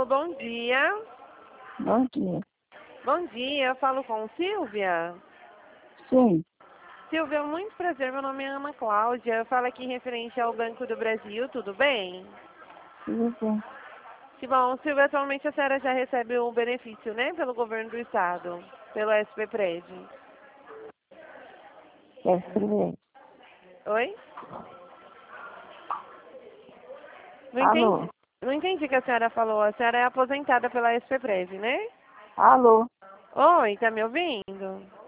bom dia. Bom dia. Bom dia, eu falo com Silvia. Sim, Silvia, muito prazer, meu nome é Ana Cláudia. Eu falo aqui em referência ao Banco do Brasil, tudo bem? tudo bem. Que bom, Silvia, atualmente a senhora já recebe um benefício, né, pelo governo do estado, pelo SPPRED. Quer escrever? Oi? Não Alô? entendi. Não entendi o que a senhora falou. A senhora é aposentada pela SPPRED, né? Alô? Oi, tá me ouvindo?